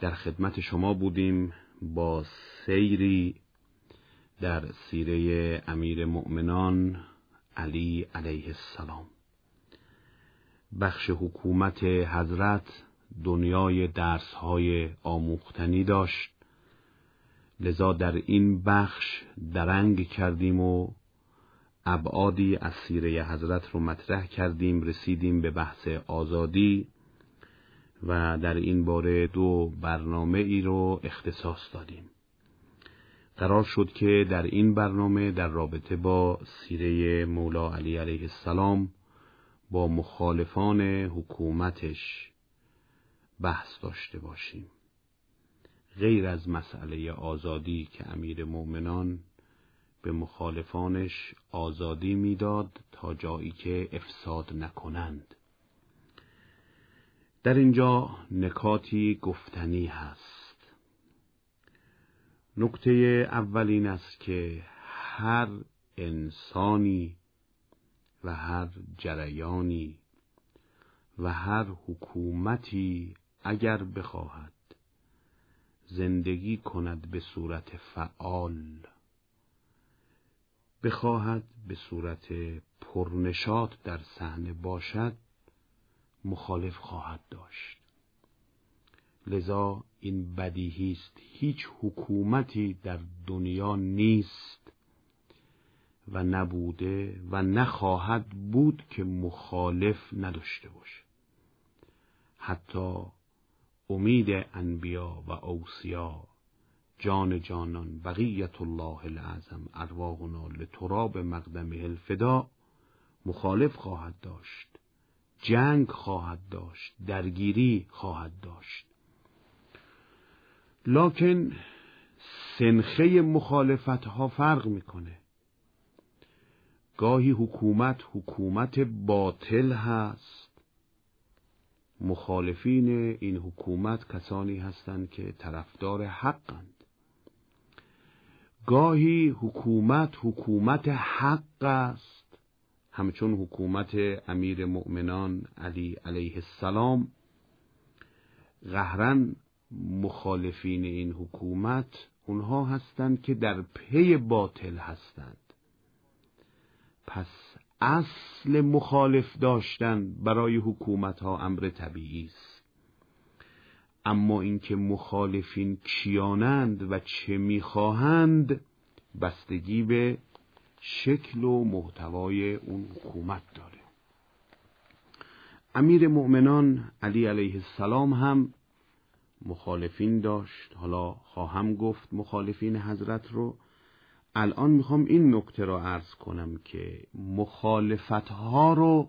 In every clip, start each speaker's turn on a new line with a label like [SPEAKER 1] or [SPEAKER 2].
[SPEAKER 1] در خدمت شما بودیم با سیری در سیره امیر مؤمنان علی علیه السلام. بخش حکومت حضرت دنیای درس‌های آموختنی داشت، لذا در این بخش درنگ کردیم و ابعادی از سیره حضرت رو مطرح کردیم. رسیدیم به بحث آزادی و در این باره 2 برنامه ای رو اختصاص دادیم. قرار شد که در این برنامه در رابطه با سیره مولا علی علیه السلام با مخالفان حکومتش بحث داشته باشیم، غیر از مسئله آزادی که امیر مؤمنان به مخالفانش آزادی میداد تا جایی که افساد نکنند. در اینجا نکاتی گفتنی هست. نکته اول این است که هر انسانی و هر جریانی و هر حکومتی اگر بخواهد زندگی کند به صورت فعال، بخواهد به صورت پرنشاط در صحنه باشد، مخالف خواهد داشت. لذا این بدیهی است، هیچ حکومتی در دنیا نیست و نبوده و نخواهد بود که مخالف نداشته باشه. حتی امید انبیا و اوصیا، جان جانان بقیت الله العظم ارواحنا لتراب مقدمه الفدا، مخالف خواهد داشت، جنگ خواهد داشت، درگیری خواهد داشت. لکن سنخه مخالفت ها فرق میکنه. گاهی حکومت باطل هست، مخالفین این حکومت کسانی هستند که طرفدار حقند. گاهی حکومت حق است، همچون حکومت امیر مؤمنان علی علیه السلام. قهراً مخالفین این حکومت اونها هستند که در پی باطل هستند. پس اصل مخالف داشتن برای حکومت ها امر طبیعی است. اما اینکه مخالفین کیانند و چه میخواهند بستگی به شکل و محتوای اون حکومت داره. امیر مؤمنان علی علیه السلام هم مخالفین داشت. حالا خواهم گفت مخالفین حضرت رو. الان میخوام این نکته رو عرض کنم که مخالفتها رو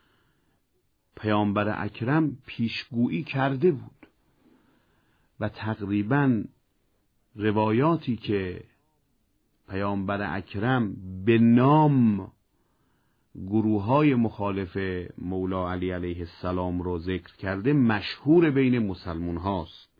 [SPEAKER 1] پیامبر اکرم پیشگویی کرده بود و تقریباً روایاتی که پیامبر اکرم به نام گروه‌های مخالف مولا علی علیه السلام رو ذکر کرده مشهور بین مسلمان هاست.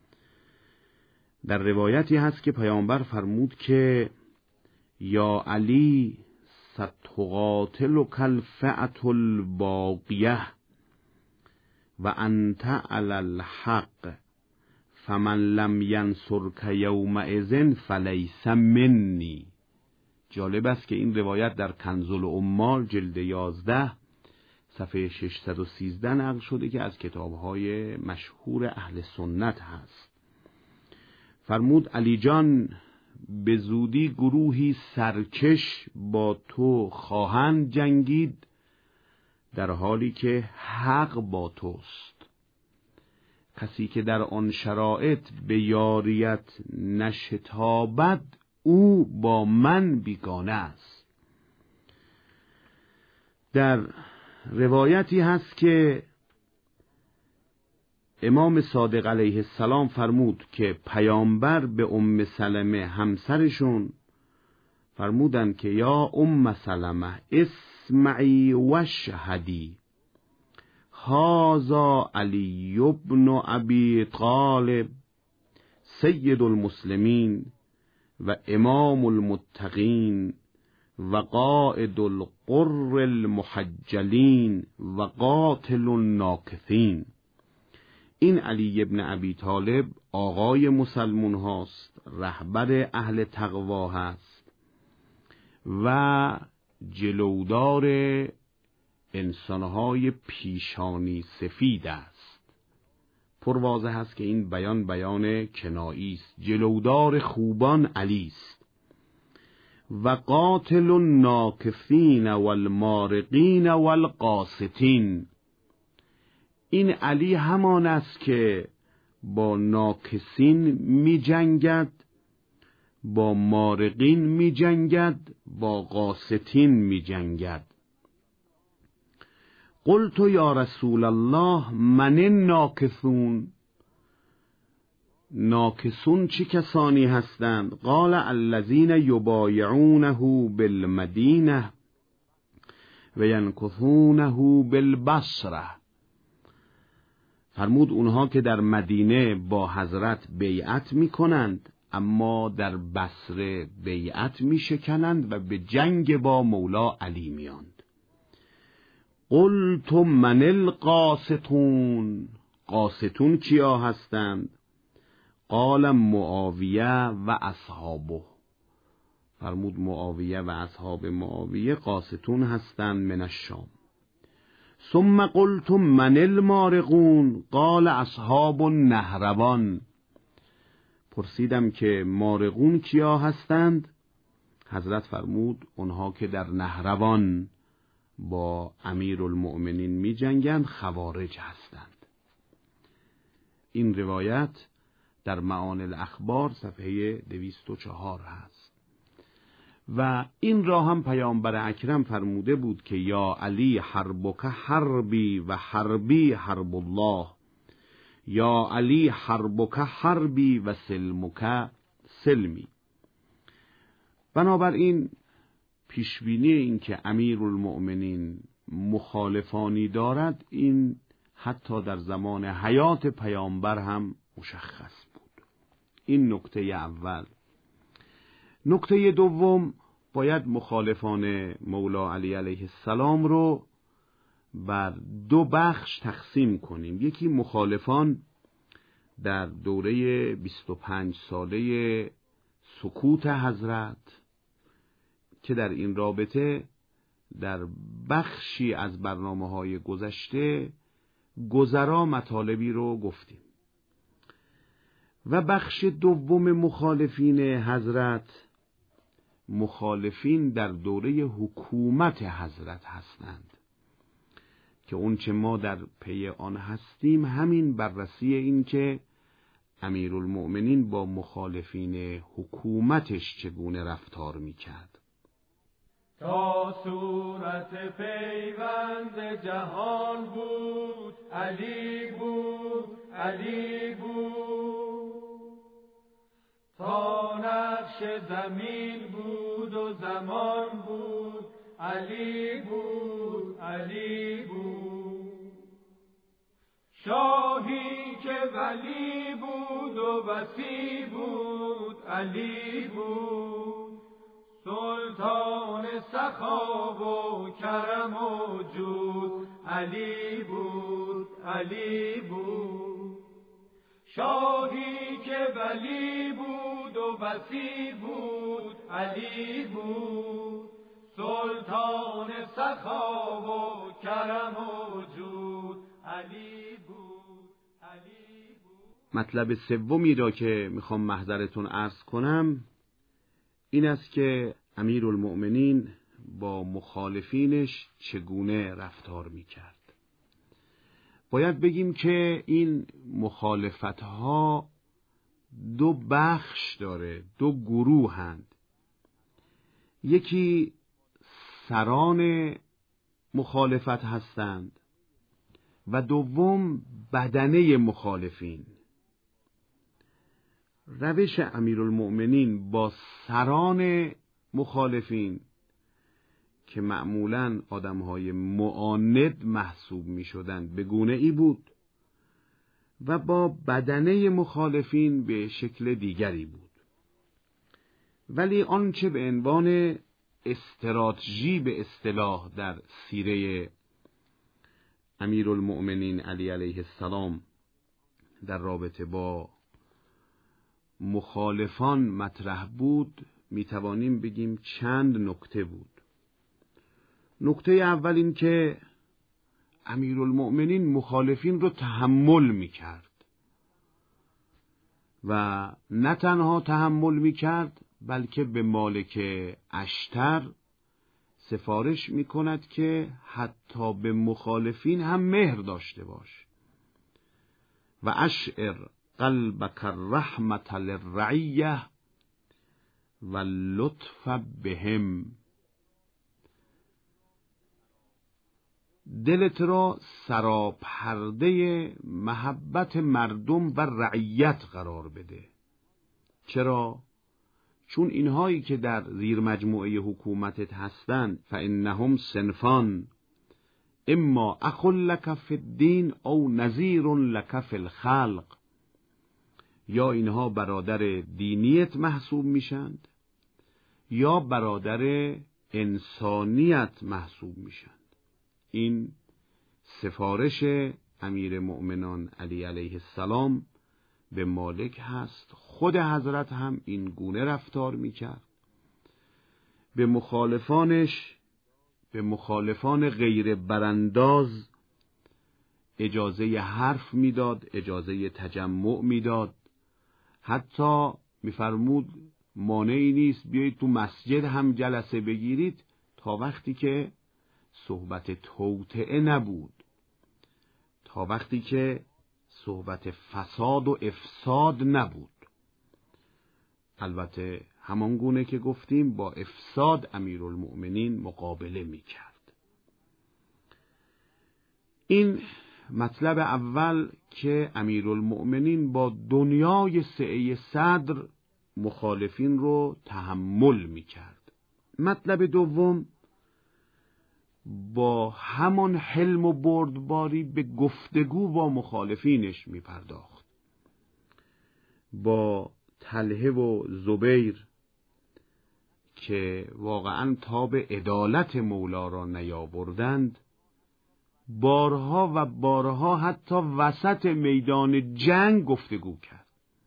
[SPEAKER 1] در روایتی هست که پیامبر فرمود که یا علی ستقاتلک الفئة الباغیة و انت علی الحق فمن لم ینصرک یومئذ فلیس منی. جالب است که این روایت در کنز العمال جلد 11 صفحه 613 نقل شده که از کتاب‌های مشهور اهل سنت هست. فرمود علی جان به زودی گروهی سرکش با تو خواهند جنگید در حالی که حق با توست. کسی که در آن شرایط به یاریت نشتابد او با من بیگانه است. در روایتی هست که امام صادق علیه السلام فرمود که پیامبر به ام سلمه همسرشون فرمودند که یا ام سلمه اسمعی و شهدی هذا علی ابن ابی طالب سید المسلمین و امام المتقین و قائد القر المحجلین و قاتل الناکثین. این علی ابن ابی طالب آقای مسلمون هاست، رهبر اهل تقوا هست و جلودار انسانهای پیشانی سفید است. پرواضح است که این بیان کنایی است. جلودار خوبان علی است. و قاتل الناکثین والمارقین والقاسطین، این علی همان است که با ناکسین می جنگد، با مارقین می جنگد، با قاسطین می جنگد. قلت یا رسول الله من الناکثون، ناکسون چه کسانی هستند؟ قال الذین یبایعونه بالمدینه و ینکثونه بالبصره، فرمود اونها که در مدینه با حضرت بیعت می کنند اما در بصره بیعت می شکنند و به جنگ با مولا علی میاند. قلت من القاسطون، قاسطون کیا هستند؟ قال معاویه و اصحابه، فرمود معاویه و اصحاب معاویه قاسطون هستند من الشام. ثم قلت من المارقون؟ قال اصحاب النهروان، پرسیدم که مارقون کیا هستند؟ حضرت فرمود اونها که در نهروان با امیرالمؤمنین می جنگند خوارج هستند. این روایت در معانی الاخبار صفحه 204 هست. و این را هم پیامبر اکرم فرموده بود که یا علی حربک حربی و حربی حرب الله، یا علی حربک حربی و سلمک سلمی. بنابراین پیشبینی این که امیرالمؤمنین مخالفانی دارد، این حتی در زمان حیات پیامبر هم مشخص بود. این نکته اول. نکته دوم، باید مخالفان مولا علی علیه السلام رو بر دو بخش تقسیم کنیم. یکی مخالفان در دوره 25 ساله سکوت حضرت که در این رابطه در بخشی از برنامه‌های گذشته گذرا مطالبی رو گفتیم. و بخش دوم مخالفین حضرت، مخالفین در دوره حکومت حضرت هستند که اون چه ما در پی آن هستیم همین بررسی این که امیرالمؤمنین با مخالفین حکومتش چگونه رفتار میکرد.
[SPEAKER 2] تا صورت پیوند جهان بود علی بود، علی بود. تا نقش زمین بود و زمان بود علی بود، علی بود. شاهی که ولی بود و وصی بود علی بود. سلطان سخا و کرم و جود علی بود، علی بود. شاهی که ولی بود و وصی بود علی بود. سلطان سخا و کرم و جود علی بود، علی بود.
[SPEAKER 1] مطلب سومی را که میخوام محضرتون عرض کنم این است که امیرالمؤمنین با مخالفینش چگونه رفتار میکرد. باید بگیم که این مخالفتها دو بخش داره، دو گروه هند. یکی سران مخالفت هستند و دوم بدنه مخالفین. روش امیرالمؤمنین با سران مخالفین که معمولاً آدمهای معاند محسوب می شدند به گونه ای بود و با بدنه مخالفین به شکل دیگری بود. ولی آنچه به عنوان استراتژی به اصطلاح در سیره امیرالمؤمنین علی علیه السلام در رابطه با مخالفان مطرح بود، میتوانیم بگیم چند نکته بود. نکته اول این که امیرالمؤمنین مخالفین رو تحمل میکرد و نه تنها تحمل میکرد بلکه به مالک اشتر سفارش میکند که حتی به مخالفین هم مهر داشته باش و اشعر قلبک الرحمة للرعیه و لطف بهم، دلت را سراپرده محبت مردم و رعیت قرار بده. چرا؟ چون اینهایی که در زیر مجموعه حکومتت هستند فانهم صنفان اما اخ لک فی الدین او نظیر لک فی الخلق، یا اینها برادر دینیت محسوب میشند یا برادر انسانیت محسوب میشند. این سفارش امیر مؤمنان علی علیه السلام به مالک هست. خود حضرت هم این گونه رفتار میکرد. به مخالفان غیر برانداز اجازه حرف میداد، اجازه تجمع میداد. حتی میفرمود مانعی نیست بیایید تو مسجد هم جلسه بگیرید تا وقتی که صحبت توطئه نبود، تا وقتی که صحبت فساد و افساد نبود. البته همان گونه که گفتیم با افساد امیرالمؤمنین مقابله میکرد. این مطلب اول که امیرالمؤمنین با دنیای سعه صدر مخالفین رو تحمل میکرد. مطلب دوم، با همان حلم و بردباری به گفتگو با مخالفینش میپرداخت. با طلحه و زبیر که واقعا تاب عدالت مولا را نیاوردند، بارها و بارها حتی وسط میدان جنگ گفتگو کرد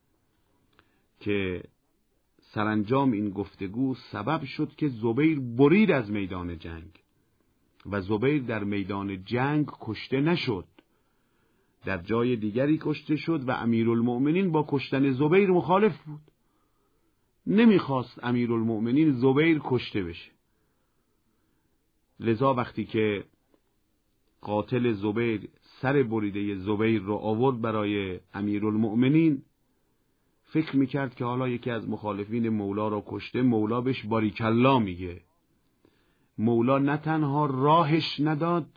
[SPEAKER 1] که سرانجام این گفتگو سبب شد که زبیر برید از میدان جنگ و زبیر در میدان جنگ کشته نشد، در جای دیگری کشته شد و امیرالمؤمنین با کشتن زبیر مخالف بود. نمیخواست امیرالمؤمنین زبیر کشته بشه. لذا وقتی که قاتل زبیر سر بریده زبیر رو آورد برای امیرالمؤمنین، فکر میکرد که حالا یکی از مخالفین مولا رو کشته، مولا بهش باریکالله میگه. مولا نه تنها راهش نداد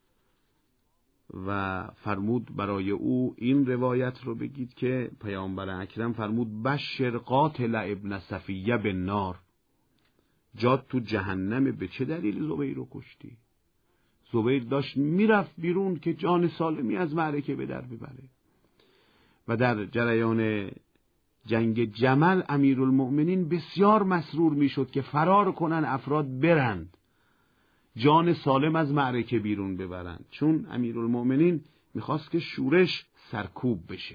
[SPEAKER 1] و فرمود برای او این روایت رو بگید که پیامبر اکرم فرمود بشر قاتل ابن صفیه بالنار، جات تو جهنم، به چه دلیل زبیر رو کشتی؟ زبیر داشت میرفت بیرون که جان سالمی از معرکه به در ببره. و در جریان جنگ جمل امیرالمؤمنین بسیار مسرور میشد که فرار کنن، افراد برند، جان سالم از معرکه بیرون ببرند، چون امیرالمؤمنین میخواست که شورش سرکوب بشه.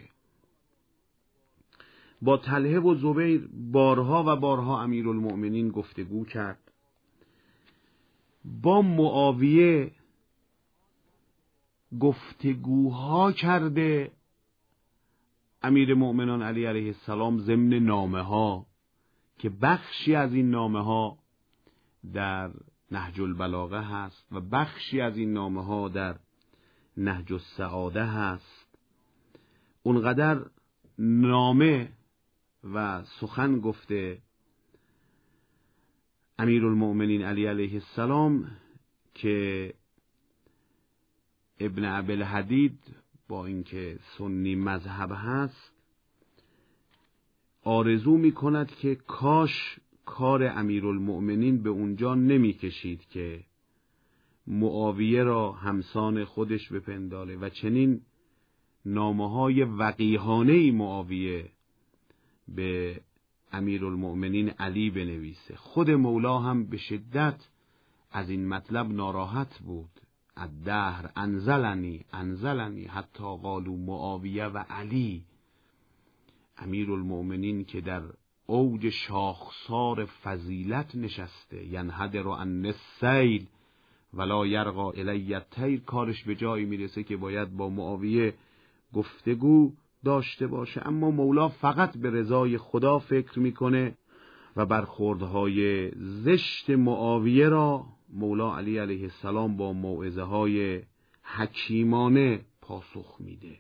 [SPEAKER 1] با طلحه و زبیر بارها و بارها امیرالمؤمنین گفتگو کرد. با معاویه گفتگوها کرده امیر مؤمنان علی علیه السلام ضمن نامه ها که بخشی از این نامه ها در نهج البلاغه هست و بخشی از این نامه ها در نهج السعاده هست. اونقدر نامه و سخن گفته امیرالمؤمنین علی علیه السلام که ابن ابی‌الحدید با اینکه سنی مذهب هست آرزو می کند که کاش کار امیرالمؤمنین به اونجا نمی کشید که معاویه را همسان خودش بپنداره و چنین نامه‌های وقیحانه‌ای معاویه به امیرالمؤمنین علی بنویسه. خود مولا هم به شدت از این مطلب ناراحت بود. الدهر انزلنی حتی قالوا معاویه و علی. امیرالمؤمنین که در اوج شاخسار فضیلت نشسته، ینحدر عن السیل ولا یرقی الی الطیر، کارش به جایی میرسه که باید با معاویه گفتگو داشته باشه، اما مولا فقط به رضای خدا فکر میکنه و برخوردهای زشت معاویه را مولا علی علیه السلام با موعظه های حکیمانه پاسخ میده.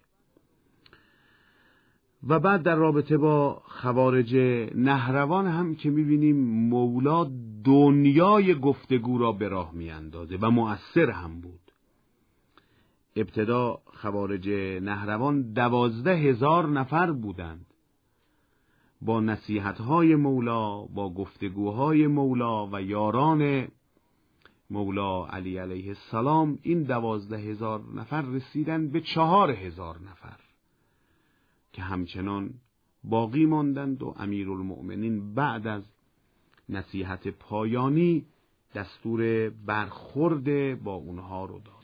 [SPEAKER 1] و بعد در رابطه با خوارج نهروان هم که میبینیم مولا دنیای گفتگو را به راه میاندازه و مؤثر هم بود. ابتدا خوارج نهروان 12,000 نفر بودند. با نصیحت‌های مولا، با گفتگوهای مولا و یاران مولا علی علیه السلام، این 12,000 نفر رسیدن به 4,000 نفر که همچنان باقی ماندند و امیرالمؤمنین بعد از نصیحت پایانی دستور برخورد با اونها رو داد.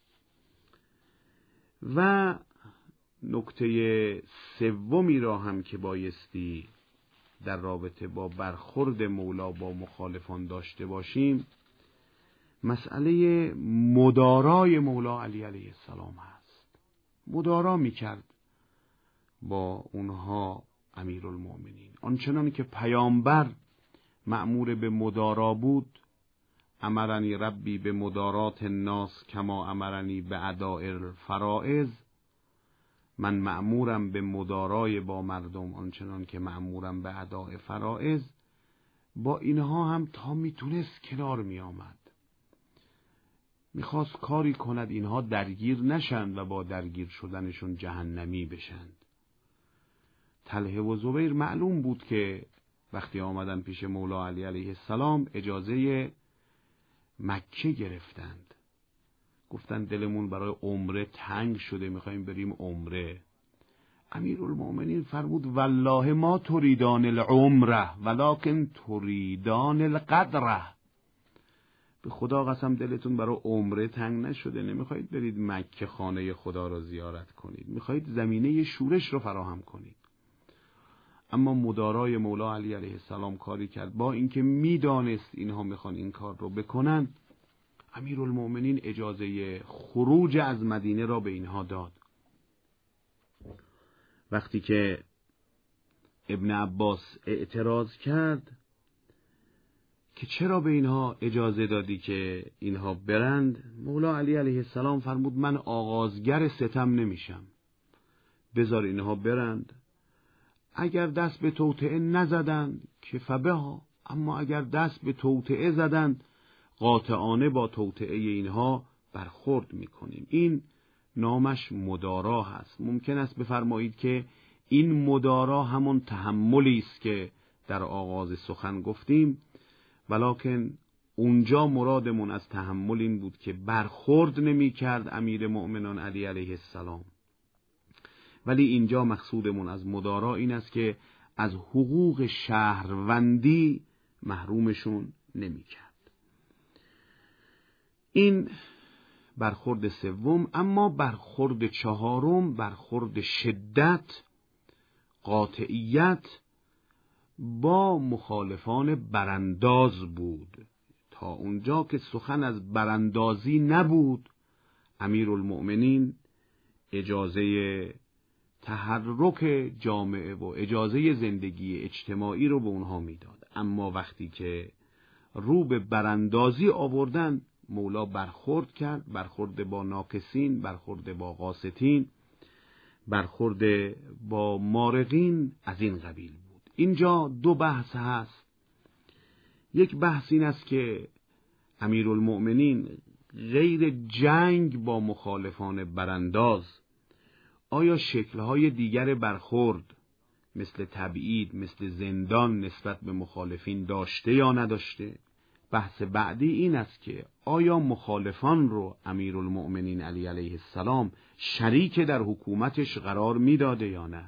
[SPEAKER 1] و نکته سومی را هم که بایستی در رابطه با برخورد مولا با مخالفان داشته باشیم، مسئله مدارای مولا علی علیه السلام هست. مدارا میکرد با اونها امیرالمؤمنین، آنچنان که پیامبر مأمور به مدارا بود، امرنی ربی به مدارات الناس کما امرنی به اداء الفرائض، من مأمورم به مدارای با مردم آنچنان که مأمورم به اداء فرائض. با اینها هم تا میتونست کنار میآمد، میخواست کاری کند اینها درگیر نشند و با درگیر شدنشون جهنمی بشند. طلحه و زبیر معلوم بود که وقتی آمدن پیش مولا علی علیه السلام اجازه مکه گرفتند، گفتن دلمون برای عمره تنگ شده، میخوایم بریم عمره. امیرالمؤمنین فرمود والله ما تریدان العمره ولکن تریدان القدره، به خدا قسم دلتون برای عمره تنگ نشده، نمیخواید برید مکه خانه خدا را زیارت کنید، میخواید زمینه شورش رو فراهم کنید. اما مدارای مولا علی علیه السلام کاری کرد، با اینکه میدانست اینها میخوان این کار رو بکنن، امیرالمؤمنین اجازه خروج از مدینه را به اینها داد. وقتی که ابن عباس اعتراض کرد که چرا به اینها اجازه دادی که اینها برند، مولا علی علیه السلام فرمود من آغازگر ستم نمیشم، بذار اینها برند، اگر دست به توطئه نزدند که فبها، اما اگر دست به توطئه زدند قاطعانه با توطئه اینها برخورد میکنیم. این نامش مدارا هست. ممکن است بفرمایید که این مدارا همون تحملی است که در آغاز سخن گفتیم، ولکن اونجا مرادمون از تحمل این بود که برخورد نمی کرد امیر مؤمنان علی علیه السلام، ولی اینجا مقصودمون از مدارا این است که از حقوق شهروندی محرومشون نمی کرد. این برخورد سوم. اما برخورد چهارم برخورد شدت، قاطعیت با مخالفان برانداز بود. تا اونجا که سخن از براندازی نبود، امیرالمؤمنین اجازه تحرک جامعه و اجازه زندگی اجتماعی رو به اونها میداد. اما وقتی که رو به براندازی آوردن، مولا برخورد کرد، برخورد با ناکسین، برخورد با قاسطین، برخورد با مارقین از این قبیل بود. اینجا دو بحث هست. یک بحث این است که امیرالمؤمنین غیر جنگ با مخالفان برانداز آیا شکل‌های دیگر برخورد مثل تبعید، مثل زندان نسبت به مخالفین داشته یا نداشته؟ بحث بعدی این است که آیا مخالفان رو امیرالمؤمنین علی علیه السلام شریک در حکومتش قرار میداده یا نه؟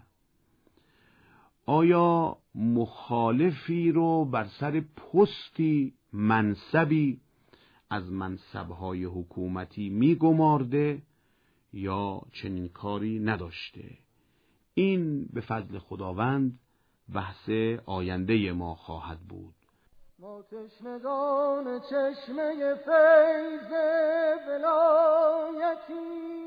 [SPEAKER 1] آیا مخالفی رو بر سر پستی، منصبی از منصبهای حکومتی می‌گمارده یا چنین کاری نداشته. این به فضل خداوند بحث آینده ما خواهد بود.
[SPEAKER 2] ما تشنگان چشمه فیض ولایتی